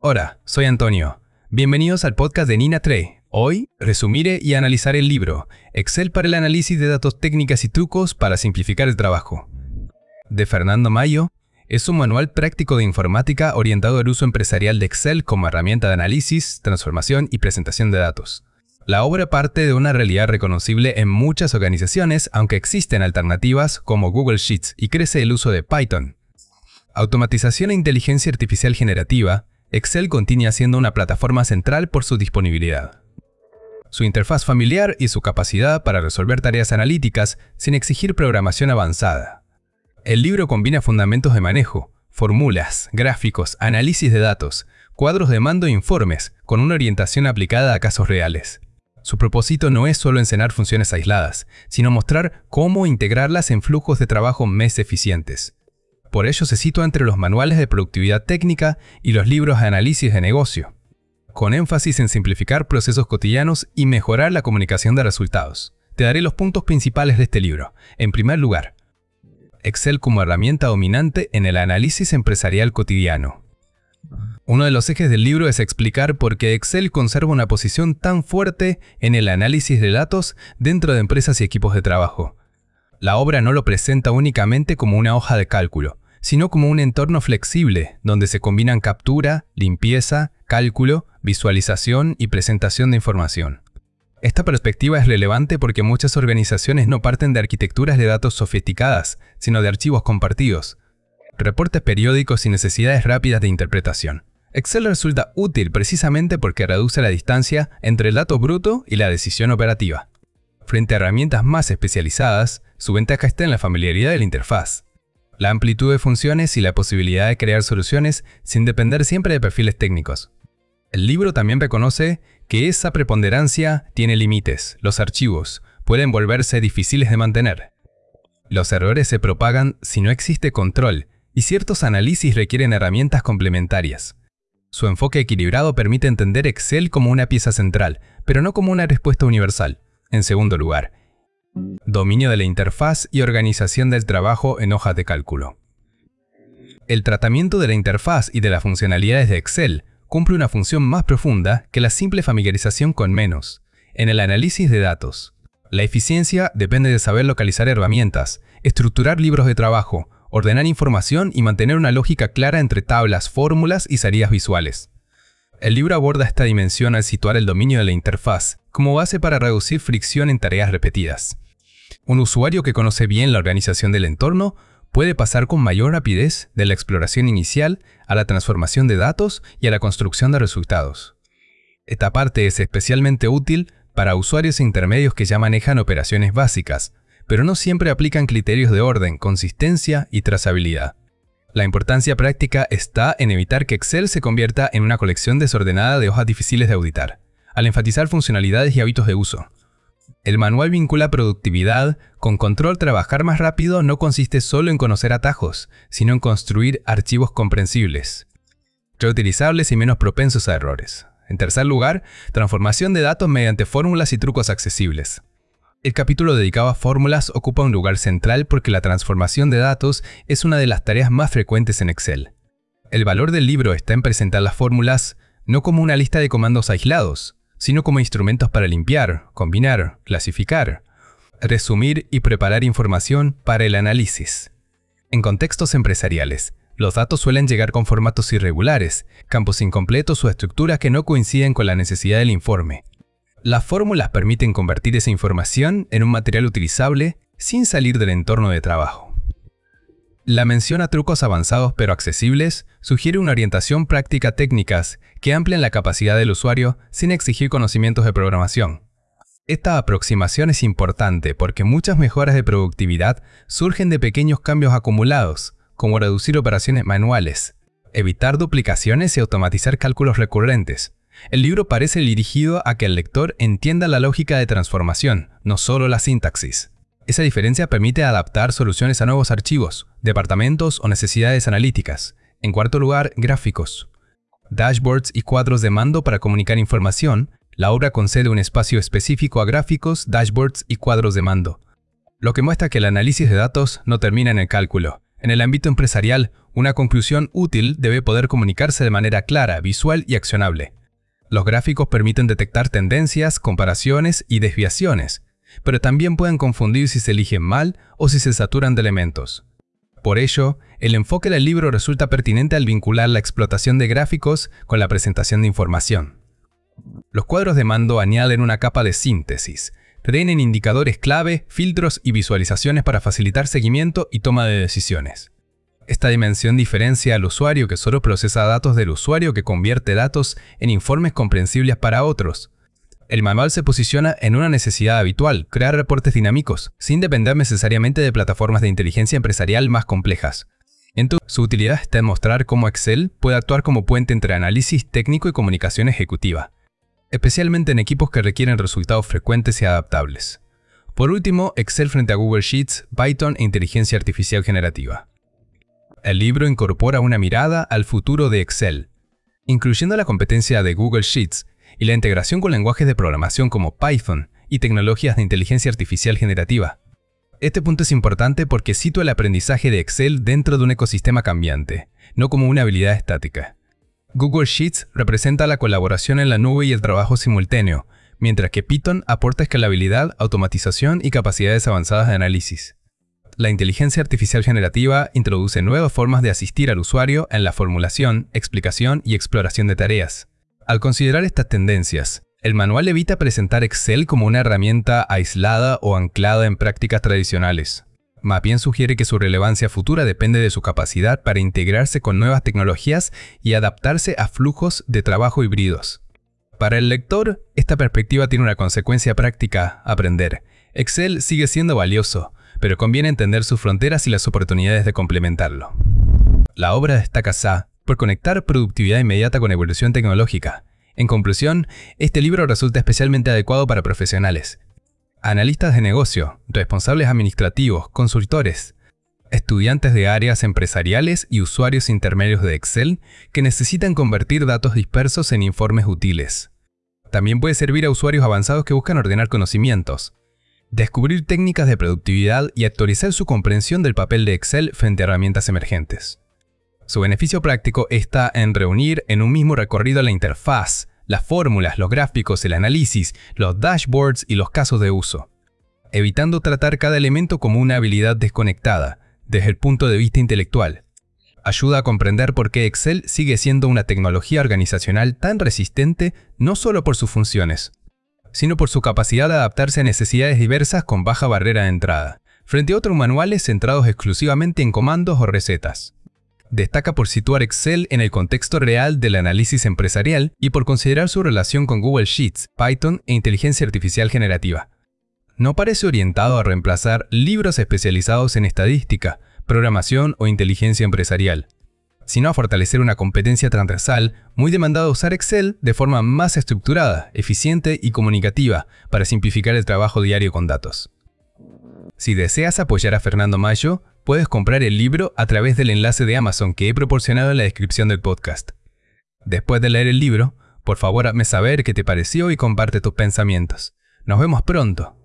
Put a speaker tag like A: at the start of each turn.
A: Hola, soy Antonio. Bienvenidos al podcast de Nina Trey. Hoy resumiré y analizaré el libro Excel para el análisis de datos, técnicas y trucos para simplificar el trabajo, de Fernando Mayo. Es un manual práctico de informática orientado al uso empresarial de Excel como herramienta de análisis, transformación y presentación de datos. La obra parte de una realidad reconocible en muchas organizaciones, aunque existen alternativas como Google Sheets y crece el uso de Python. Automatización e inteligencia artificial generativa. Excel continúa siendo una plataforma central por su disponibilidad, su interfaz familiar y su capacidad para resolver tareas analíticas sin exigir programación avanzada. El libro combina fundamentos de manejo, fórmulas, gráficos, análisis de datos, cuadros de mando e informes, con una orientación aplicada a casos reales. Su propósito no es solo enseñar funciones aisladas, sino mostrar cómo integrarlas en flujos de trabajo más eficientes. Por ello se sitúa entre los manuales de productividad técnica y los libros de análisis de negocio, con énfasis en simplificar procesos cotidianos y mejorar la comunicación de resultados. Te daré los puntos principales de este libro. En primer lugar, Excel como herramienta dominante en el análisis empresarial cotidiano. Uno de los ejes del libro es explicar por qué Excel conserva una posición tan fuerte en el análisis de datos dentro de empresas y equipos de trabajo. La obra no lo presenta únicamente como una hoja de cálculo, sino como un entorno flexible donde se combinan captura, limpieza, cálculo, visualización y presentación de información. Esta perspectiva es relevante porque muchas organizaciones no parten de arquitecturas de datos sofisticadas, sino de archivos compartidos, reportes periódicos y necesidades rápidas de interpretación. Excel resulta útil precisamente porque reduce la distancia entre el dato bruto y la decisión operativa. Frente a herramientas más especializadas, su ventaja está en la familiaridad de la interfaz, la amplitud de funciones y la posibilidad de crear soluciones sin depender siempre de perfiles técnicos. El libro también reconoce que esa preponderancia tiene límites. Los archivos pueden volverse difíciles de mantener. Los errores se propagan si no existe control y ciertos análisis requieren herramientas complementarias. Su enfoque equilibrado permite entender Excel como una pieza central, pero no como una respuesta universal. En segundo lugar, dominio de la interfaz y organización del trabajo en hojas de cálculo. El tratamiento de la interfaz y de las funcionalidades de Excel cumple una función más profunda que la simple familiarización con menos. En el análisis de datos, la eficiencia depende de saber localizar herramientas, estructurar libros de trabajo, ordenar información y mantener una lógica clara entre tablas, fórmulas y salidas visuales. El libro aborda esta dimensión al situar el dominio de la interfaz como base para reducir fricción en tareas repetidas. Un usuario que conoce bien la organización del entorno puede pasar con mayor rapidez de la exploración inicial a la transformación de datos y a la construcción de resultados. Esta parte es especialmente útil para usuarios intermedios que ya manejan operaciones básicas, pero no siempre aplican criterios de orden, consistencia y trazabilidad. La importancia práctica está en evitar que Excel se convierta en una colección desordenada de hojas difíciles de auditar, al enfatizar funcionalidades y hábitos de uso. El manual vincula productividad con control. Trabajar más rápido no consiste solo en conocer atajos, sino en construir archivos comprensibles, reutilizables y menos propensos a errores. En tercer lugar, transformación de datos mediante fórmulas y trucos accesibles. El capítulo dedicado a fórmulas ocupa un lugar central porque la transformación de datos es una de las tareas más frecuentes en Excel. El valor del libro está en presentar las fórmulas no como una lista de comandos aislados, sino como instrumentos para limpiar, combinar, clasificar, resumir y preparar información para el análisis. En contextos empresariales, los datos suelen llegar con formatos irregulares, campos incompletos o estructuras que no coinciden con la necesidad del informe. Las fórmulas permiten convertir esa información en un material utilizable sin salir del entorno de trabajo. La mención a trucos avanzados pero accesibles sugiere una orientación práctica a técnicas que amplían la capacidad del usuario sin exigir conocimientos de programación. Esta aproximación es importante porque muchas mejoras de productividad surgen de pequeños cambios acumulados, como reducir operaciones manuales, evitar duplicaciones y automatizar cálculos recurrentes. El libro parece dirigido a que el lector entienda la lógica de transformación, no solo la sintaxis. Esa diferencia permite adaptar soluciones a nuevos archivos, departamentos o necesidades analíticas. En cuarto lugar, gráficos. Dashboards y cuadros de mando para comunicar información. La obra concede un espacio específico a gráficos, dashboards y cuadros de mando, lo que muestra que el análisis de datos no termina en el cálculo. En el ámbito empresarial, una conclusión útil debe poder comunicarse de manera clara, visual y accionable. Los gráficos permiten detectar tendencias, comparaciones y desviaciones, pero también pueden confundir si se eligen mal o si se saturan de elementos. Por ello, el enfoque del libro resulta pertinente al vincular la explotación de gráficos con la presentación de información. Los cuadros de mando añaden una capa de síntesis. Tienen indicadores clave, filtros y visualizaciones para facilitar seguimiento y toma de decisiones. Esta dimensión diferencia al usuario que solo procesa datos del usuario que convierte datos en informes comprensibles para otros. El manual se posiciona en una necesidad habitual, crear reportes dinámicos, sin depender necesariamente de plataformas de inteligencia empresarial más complejas. Su utilidad está en mostrar cómo Excel puede actuar como puente entre análisis técnico y comunicación ejecutiva, especialmente en equipos que requieren resultados frecuentes y adaptables. Por último, Excel frente a Google Sheets, Python e inteligencia artificial generativa. El libro incorpora una mirada al futuro de Excel, incluyendo la competencia de Google Sheets y la integración con lenguajes de programación como Python y tecnologías de inteligencia artificial generativa. Este punto es importante porque sitúa el aprendizaje de Excel dentro de un ecosistema cambiante, no como una habilidad estática. Google Sheets representa la colaboración en la nube y el trabajo simultáneo, mientras que Python aporta escalabilidad, automatización y capacidades avanzadas de análisis. La inteligencia artificial generativa introduce nuevas formas de asistir al usuario en la formulación, explicación y exploración de tareas. Al considerar estas tendencias, el manual evita presentar Excel como una herramienta aislada o anclada en prácticas tradicionales. Más bien sugiere que su relevancia futura depende de su capacidad para integrarse con nuevas tecnologías y adaptarse a flujos de trabajo híbridos. Para el lector, esta perspectiva tiene una consecuencia práctica: aprender. Excel sigue siendo valioso, pero conviene entender sus fronteras y las oportunidades de complementarlo. La obra destaca por conectar productividad inmediata con evolución tecnológica. En conclusión, este libro resulta especialmente adecuado para profesionales, analistas de negocio, responsables administrativos, consultores, estudiantes de áreas empresariales y usuarios intermedios de Excel que necesitan convertir datos dispersos en informes útiles. También puede servir a usuarios avanzados que buscan ordenar conocimientos, descubrir técnicas de productividad y actualizar su comprensión del papel de Excel frente a herramientas emergentes. Su beneficio práctico está en reunir en un mismo recorrido la interfaz, las fórmulas, los gráficos, el análisis, los dashboards y los casos de uso, evitando tratar cada elemento como una habilidad desconectada, desde el punto de vista intelectual. Ayuda a comprender por qué Excel sigue siendo una tecnología organizacional tan resistente no solo por sus funciones, sino por su capacidad de adaptarse a necesidades diversas con baja barrera de entrada, frente a otros manuales centrados exclusivamente en comandos o recetas. Destaca por situar Excel en el contexto real del análisis empresarial y por considerar su relación con Google Sheets, Python e inteligencia artificial generativa. No parece orientado a reemplazar libros especializados en estadística, programación o inteligencia empresarial, sino a fortalecer una competencia transversal muy demandada a usar Excel de forma más estructurada, eficiente y comunicativa para simplificar el trabajo diario con datos. Si deseas apoyar a Fernando Mayo, puedes comprar el libro a través del enlace de Amazon que he proporcionado en la descripción del podcast. Después de leer el libro, por favor hazme saber qué te pareció y comparte tus pensamientos. Nos vemos pronto.